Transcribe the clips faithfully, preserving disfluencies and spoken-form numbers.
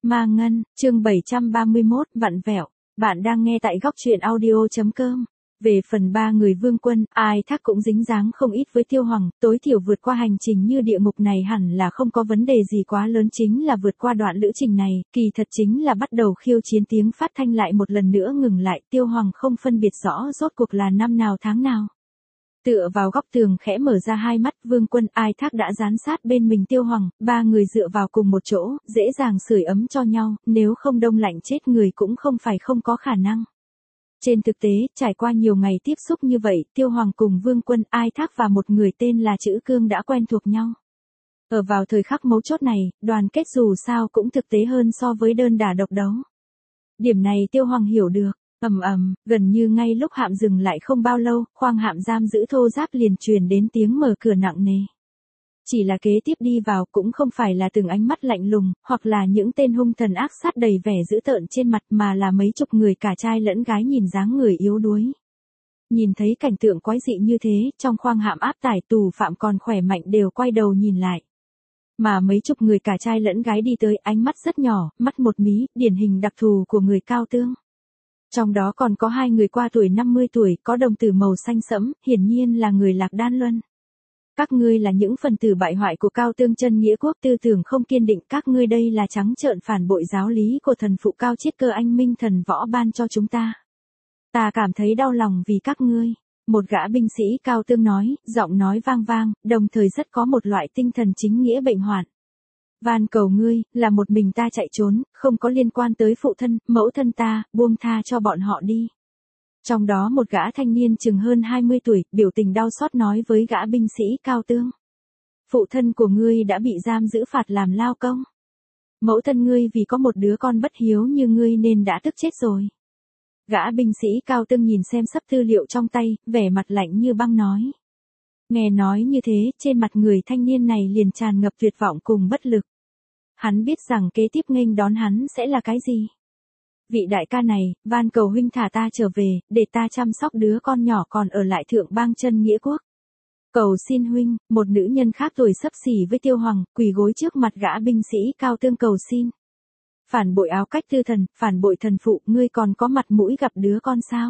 Ma Ngân, chương bảy trăm ba mươi mốt, vặn vẹo. Bạn đang nghe tại góc truyện audio chấm com. Về phần ba người vương quân, ai thác cũng dính dáng không ít với Tiêu Hoàng, tối thiểu vượt qua hành trình như địa ngục này hẳn là không có vấn đề gì quá lớn, chính là vượt qua đoạn lữ trình này, kỳ thật chính là bắt đầu khiêu chiến. Tiếng phát thanh lại một lần nữa ngừng lại, Tiêu Hoàng không phân biệt rõ rốt cuộc là năm nào tháng nào. Tựa vào góc tường khẽ mở ra hai mắt, vương quân ai thác đã dán sát bên mình Tiêu Hoàng, ba người dựa vào cùng một chỗ, dễ dàng sưởi ấm cho nhau, nếu không đông lạnh chết người cũng không phải không có khả năng. Trên thực tế, trải qua nhiều ngày tiếp xúc như vậy, Tiêu Hoàng cùng vương quân ai thác và một người tên là Trữ Cương đã quen thuộc nhau. Ở vào thời khắc mấu chốt này, đoàn kết dù sao cũng thực tế hơn so với đơn đả độc đấu. Điểm này Tiêu Hoàng hiểu được. Ầm ầm, gần như ngay lúc hạm dừng lại không bao lâu, khoang hạm giam giữ thô giáp liền truyền đến tiếng mở cửa nặng nề. Chỉ là kế tiếp đi vào cũng không phải là từng ánh mắt lạnh lùng, hoặc là những tên hung thần ác sát đầy vẻ dữ tợn trên mặt, mà là mấy chục người cả trai lẫn gái nhìn dáng người yếu đuối. Nhìn thấy cảnh tượng quái dị như thế, trong khoang hạm áp tải tù phạm còn khỏe mạnh đều quay đầu nhìn lại. Mà mấy chục người cả trai lẫn gái đi tới, ánh mắt rất nhỏ, mắt một mí, điển hình đặc thù của người Cao Tương. Trong đó còn có hai người qua tuổi năm mươi tuổi, có đồng tử màu xanh sẫm, hiển nhiên là người Lạc Đan Luân. Các ngươi là những phần tử bại hoại của Cao Tương chân nghĩa quốc, tư tưởng không kiên định, các ngươi đây là trắng trợn phản bội giáo lý của thần phụ Cao Chiết Cơ anh minh thần võ ban cho chúng ta. Ta cảm thấy đau lòng vì các ngươi. Một gã binh sĩ Cao Tương nói, giọng nói vang vang, đồng thời rất có một loại tinh thần chính nghĩa bệnh hoạn. Van cầu ngươi, là một mình ta chạy trốn, không có liên quan tới phụ thân, mẫu thân ta, buông tha cho bọn họ đi. Trong đó một gã thanh niên chừng hơn hai mươi tuổi, biểu tình đau xót nói với gã binh sĩ Cao Tương. Phụ thân của ngươi đã bị giam giữ phạt làm lao công. Mẫu thân ngươi vì có một đứa con bất hiếu như ngươi nên đã tức chết rồi. Gã binh sĩ Cao Tương nhìn xem sấp tư liệu trong tay, vẻ mặt lạnh như băng nói. Nghe nói như thế, trên mặt người thanh niên này liền tràn ngập tuyệt vọng cùng bất lực. Hắn biết rằng kế tiếp nghênh đón hắn sẽ là cái gì. Vị đại ca này, van cầu huynh thả ta trở về, để ta chăm sóc đứa con nhỏ còn ở lại thượng bang chân nghĩa quốc. Cầu xin huynh, một nữ nhân khác tuổi xấp xỉ với Tiêu Hoàng, quỳ gối trước mặt gã binh sĩ Cao Tương cầu xin. Phản bội áo cách tư thần, phản bội thần phụ, ngươi còn có mặt mũi gặp đứa con sao?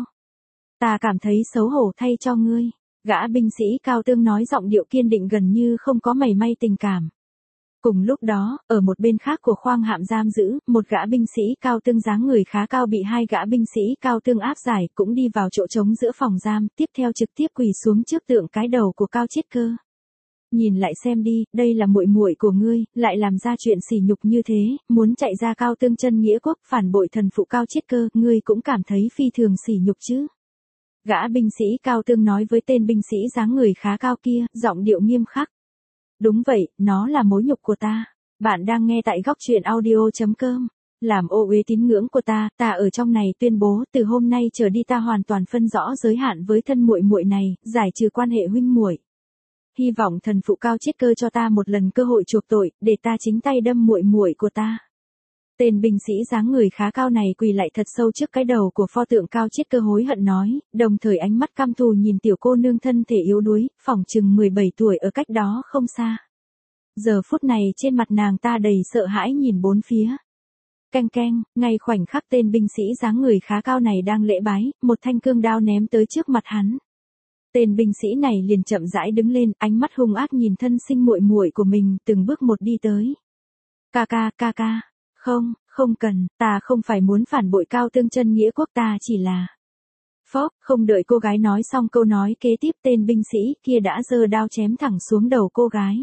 Ta cảm thấy xấu hổ thay cho ngươi. Gã binh sĩ Cao Tương nói giọng điệu kiên định gần như không có mảy may tình cảm. Cùng lúc đó, ở một bên khác của khoang hạm giam giữ, một gã binh sĩ Cao Tương dáng người khá cao bị hai gã binh sĩ Cao Tương áp giải, cũng đi vào chỗ trống giữa phòng giam, tiếp theo trực tiếp quỳ xuống trước tượng cái đầu của Cao Chiết Cơ. Nhìn lại xem đi, đây là muội muội của ngươi, lại làm ra chuyện sỉ nhục như thế, muốn chạy ra Cao Tương chân nghĩa quốc, phản bội thần phụ Cao Chiết Cơ, ngươi cũng cảm thấy phi thường sỉ nhục chứ? Gã binh sĩ Cao Tương nói với tên binh sĩ dáng người khá cao kia, giọng điệu nghiêm khắc. Đúng vậy, nó là mối nhục của ta. Bạn đang nghe tại góc truyện audio chấm com. Làm ô uế tín ngưỡng của ta, ta ở trong này tuyên bố, từ hôm nay trở đi ta hoàn toàn phân rõ giới hạn với thân muội muội này, giải trừ quan hệ huynh muội. Hy vọng thần phụ Cao Chiết Cơ cho ta một lần cơ hội chuộc tội, để ta chính tay đâm muội muội của ta. Tên binh sĩ dáng người khá cao này quỳ lại thật sâu trước cái đầu của pho tượng Cao Chiết Cơ hối hận nói, đồng thời ánh mắt căm thù nhìn tiểu cô nương thân thể yếu đuối, phỏng chừng mười bảy tuổi ở cách đó không xa. Giờ phút này trên mặt nàng ta đầy sợ hãi nhìn bốn phía. Keng keng, ngay khoảnh khắc tên binh sĩ dáng người khá cao này đang lễ bái, một thanh cương đao ném tới trước mặt hắn. Tên binh sĩ này liền chậm rãi đứng lên, ánh mắt hung ác nhìn thân sinh muội muội của mình, từng bước một đi tới. Ca ca, ca ca. Không, không cần, ta không phải muốn phản bội Cao Tương chân nghĩa quốc, ta chỉ là... Phốc, không đợi cô gái nói xong câu nói kế tiếp, tên binh sĩ kia đã giơ đao chém thẳng xuống đầu cô gái.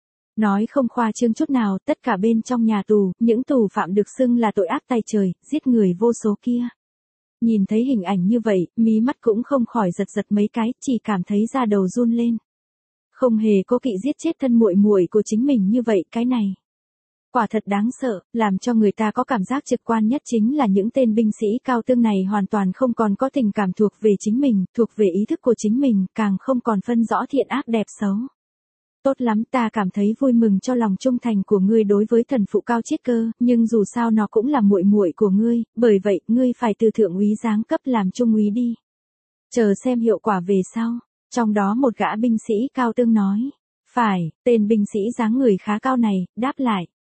Nói không khoa trương chút nào, tất cả bên trong nhà tù, những tù phạm được xưng là tội ác tày trời, giết người vô số kia. Nhìn thấy hình ảnh như vậy, mí mắt cũng không khỏi giật giật mấy cái, chỉ cảm thấy da đầu run lên. Không hề cố kỵ giết chết thân muội muội của chính mình như vậy, cái này. Quả thật đáng sợ, làm cho người ta có cảm giác trực quan nhất chính là những tên binh sĩ Cao Tương này hoàn toàn không còn có tình cảm thuộc về chính mình, thuộc về ý thức của chính mình, càng không còn phân rõ thiện ác đẹp xấu. Tốt lắm, ta cảm thấy vui mừng cho lòng trung thành của ngươi đối với thần phụ Cao Chiết Cơ, nhưng dù sao nó cũng là muội muội của ngươi, bởi vậy, ngươi phải từ thượng úy giáng cấp làm trung úy đi. Chờ xem hiệu quả về sau. Trong đó một gã binh sĩ Cao Tương nói. Phải, tên binh sĩ dáng người khá cao này, đáp lại.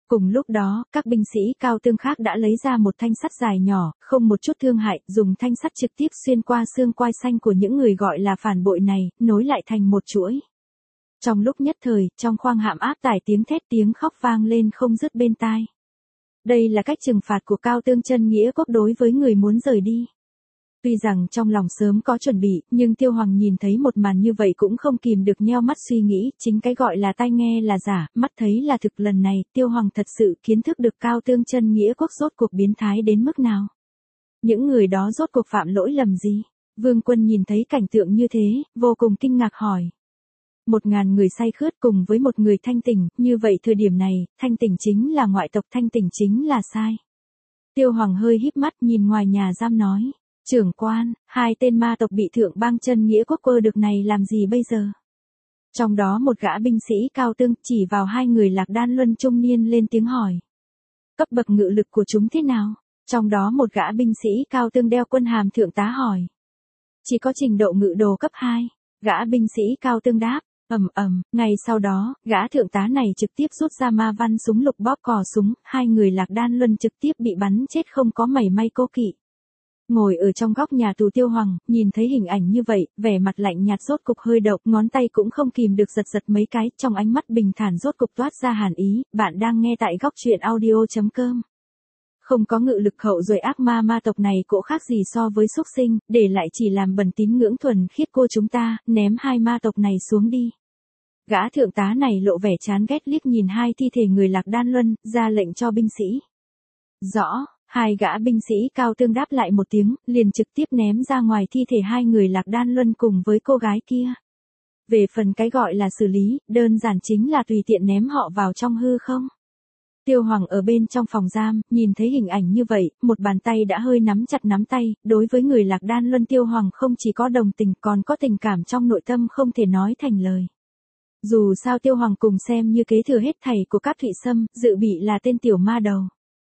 Cùng lúc đó, các binh sĩ Cao Tương khác đã lấy ra một thanh sắt dài nhỏ, không một chút thương hại, dùng thanh sắt trực tiếp xuyên qua xương quai xanh của những người gọi là phản bội này, nối lại thành một chuỗi. Trong lúc nhất thời, trong khoang hạm áp tải tiếng thét tiếng khóc vang lên không dứt bên tai. Đây là cách trừng phạt của Cao Tương Chân Nghĩa Quốc đối với người muốn rời đi. Tuy rằng trong lòng sớm có chuẩn bị, nhưng Tiêu Hoàng nhìn thấy một màn như vậy cũng không kìm được nheo mắt suy nghĩ, chính cái gọi là tai nghe là giả, mắt thấy là thực. Lần này, Tiêu Hoàng thật sự kiến thức được Cao Tương Chân Nghĩa Quốc rốt cuộc biến thái đến mức nào. Những người đó rốt cuộc phạm lỗi lầm gì? Vương Quân nhìn thấy cảnh tượng như thế, vô cùng kinh ngạc hỏi. Một ngàn người say khướt cùng với một người thanh tỉnh, như vậy thời điểm này, thanh tỉnh chính là ngoại tộc, thanh tỉnh chính là sai. Tiêu Hoàng hơi híp mắt nhìn ngoài nhà giam nói. Trưởng quan, hai tên ma tộc bị thượng bang Chân Nghĩa Quốc quơ được này làm gì bây giờ? Trong đó một gã binh sĩ Cao Tương chỉ vào hai người Lạc Đan Luân trung niên lên tiếng hỏi. Cấp bậc ngự lực của chúng thế nào? Trong đó một gã binh sĩ Cao Tương đeo quân hàm thượng tá hỏi. Chỉ có trình độ ngự đồ cấp hai. Gã binh sĩ Cao Tương đáp. Ầm ầm, ngay sau đó, gã thượng tá này trực tiếp rút ra ma văn súng lục bóp cò súng, hai người Lạc Đan Luân trực tiếp bị bắn chết không có mảy may cố kỵ. Ngồi ở trong góc nhà tù Tiêu Hoàng, nhìn thấy hình ảnh như vậy, vẻ mặt lạnh nhạt rốt cục hơi động, ngón tay cũng không kìm được giật giật mấy cái, trong ánh mắt bình thản rốt cục toát ra hàn ý. Bạn đang nghe tại góc truyện audio chấm com. Không có ngự lực hậu rồi ác ma ma tộc này cũng khác gì so với súc sinh, để lại chỉ làm bẩn tín ngưỡng thuần khiết cô chúng ta, ném hai ma tộc này xuống đi. Gã thượng tá này lộ vẻ chán ghét liếc nhìn hai thi thể người Lạc Đan Luân, ra lệnh cho binh sĩ. Rõ. Hai gã binh sĩ Cao Tương đáp lại một tiếng, liền trực tiếp ném ra ngoài thi thể hai người Lạc Đan Luân cùng với cô gái kia. Về phần cái gọi là xử lý, đơn giản chính là tùy tiện ném họ vào trong hư không. Tiêu Hoàng ở bên trong phòng giam, nhìn thấy hình ảnh như vậy, một bàn tay đã hơi nắm chặt nắm tay, đối với người Lạc Đan Luân Tiêu Hoàng không chỉ có đồng tình còn có tình cảm trong nội tâm không thể nói thành lời. Dù sao Tiêu Hoàng cùng xem như kế thừa hết thảy của các Thụy Sâm, dự bị là tên tiểu ma đầu.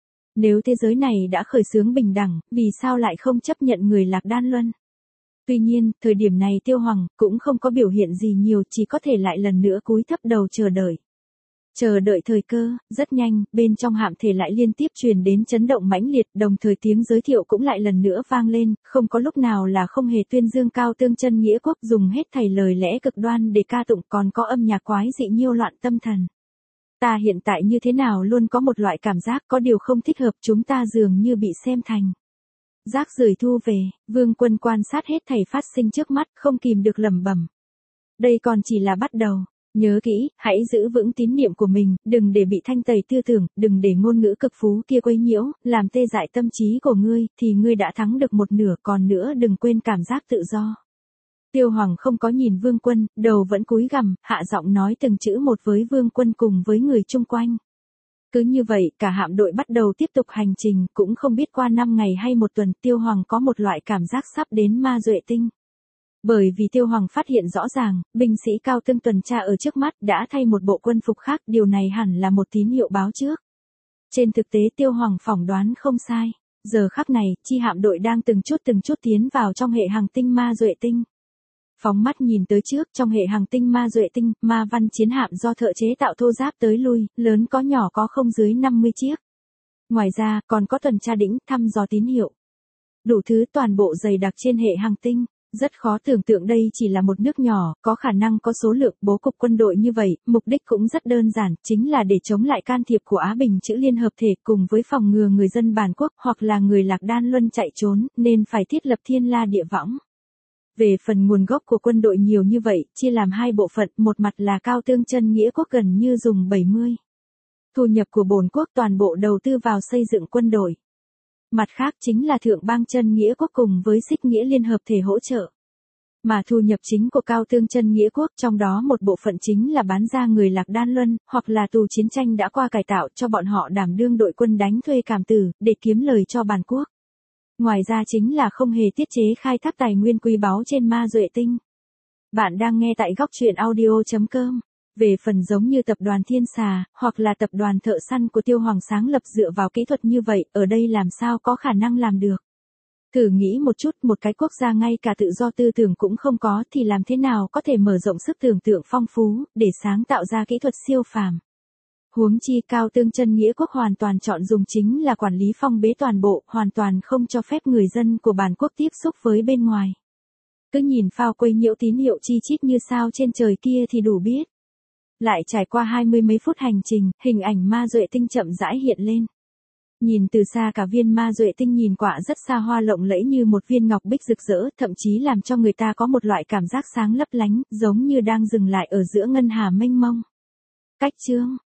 Nếu thế giới này đã khởi xướng bình đẳng, vì sao lại không chấp nhận người Lạc Đan Luân? Tuy nhiên, thời điểm này Tiêu Hoàng cũng không có biểu hiện gì nhiều, chỉ có thể lại lần nữa cúi thấp đầu chờ đợi. Chờ đợi thời cơ, rất nhanh, bên trong hạm thể lại liên tiếp truyền đến chấn động mãnh liệt, đồng thời tiếng giới thiệu cũng lại lần nữa vang lên, không có lúc nào là không hề tuyên dương Cao Tương Chân Nghĩa Quốc, dùng hết thảy lời lẽ cực đoan để ca tụng, còn có âm nhạc quái dị nhiêu loạn tâm thần. Ta hiện tại như thế nào luôn có một loại cảm giác có điều không thích hợp, chúng ta dường như bị xem thành rác rưởi thu về. Vương Quân quan sát hết thảy phát sinh trước mắt, không kìm được lẩm bẩm. Đây còn chỉ là bắt đầu. Nhớ kỹ, hãy giữ vững tín niệm của mình, đừng để bị thanh tẩy tư tưởng, đừng để ngôn ngữ cực phú kia quấy nhiễu, làm tê dại tâm trí của ngươi, thì ngươi đã thắng được một nửa, còn nữa đừng quên cảm giác tự do. Tiêu Hoàng không có nhìn Vương Quân, đầu vẫn cúi gằm, hạ giọng nói từng chữ một với Vương Quân cùng với người chung quanh. Cứ như vậy, cả hạm đội bắt đầu tiếp tục hành trình, cũng không biết qua năm ngày hay một tuần, Tiêu Hoàng có một loại cảm giác sắp đến ma duệ tinh. Bởi vì Tiêu Hoàng phát hiện rõ ràng, binh sĩ Cao Tương tuần tra ở trước mắt đã thay một bộ quân phục khác, điều này hẳn là một tín hiệu báo trước. Trên thực tế Tiêu Hoàng phỏng đoán không sai. Giờ khắc này, chi hạm đội đang từng chút từng chút tiến vào trong hệ hành tinh ma duệ tinh. Phóng mắt nhìn tới trước, trong hệ hành tinh ma duệ tinh, ma văn chiến hạm do thợ chế tạo thô giáp tới lui, lớn có nhỏ có không dưới năm mươi chiếc. Ngoài ra, còn có tuần tra đỉnh, thăm dò tín hiệu. Đủ thứ toàn bộ dày đặc trên hệ hành tinh. Rất khó tưởng tượng đây chỉ là một nước nhỏ, có khả năng có số lượng bố cục quân đội như vậy, mục đích cũng rất đơn giản, chính là để chống lại can thiệp của Á Bình chữ Liên Hợp Thể cùng với phòng ngừa người dân bản quốc hoặc là người Lạc Đan Luân chạy trốn, nên phải thiết lập thiên la địa võng. Về phần nguồn gốc của quân đội nhiều như vậy, chia làm hai bộ phận, một mặt là Cao Tương Chân Nghĩa Quốc gần như dùng bảy mươi. Thu nhập của bổn quốc toàn bộ đầu tư vào xây dựng quân đội. Mặt khác chính là thượng bang Chân Nghĩa Quốc cùng với Xích Nghĩa Liên Hợp Thể hỗ trợ. Mà thu nhập chính của Cao Tương Chân Nghĩa Quốc trong đó một bộ phận chính là bán ra người Lạc Đan Luân, hoặc là tù chiến tranh đã qua cải tạo cho bọn họ đảm đương đội quân đánh thuê cảm tử, để kiếm lời cho bản quốc. Ngoài ra chính là không hề tiết chế khai thác tài nguyên quý báu trên ma duệ tinh. Bạn đang nghe tại góc truyện audio chấm com. Về phần giống như tập đoàn Thiên Xà, hoặc là tập đoàn thợ săn của Tiêu Hoàng sáng lập dựa vào kỹ thuật như vậy, ở đây làm sao có khả năng làm được. Thử nghĩ một chút, một cái quốc gia ngay cả tự do tư tưởng cũng không có thì làm thế nào có thể mở rộng sức tưởng tượng phong phú, để sáng tạo ra kỹ thuật siêu phàm. Huống chi Cao Tương chân nghĩa quốc hoàn toàn chọn dùng chính là quản lý phong bế toàn bộ, hoàn toàn không cho phép người dân của bản quốc tiếp xúc với bên ngoài. Cứ nhìn phao quấy nhiễu tín hiệu chi chít như sao trên trời kia thì đủ biết. Lại trải qua hai mươi mấy phút hành trình, hình ảnh ma duệ tinh chậm rãi hiện lên. Nhìn từ xa cả viên ma duệ tinh nhìn quả rất xa hoa lộng lẫy như một viên ngọc bích rực rỡ, thậm chí làm cho người ta có một loại cảm giác sáng lấp lánh, giống như đang dừng lại ở giữa ngân hà mênh mông. Cách chương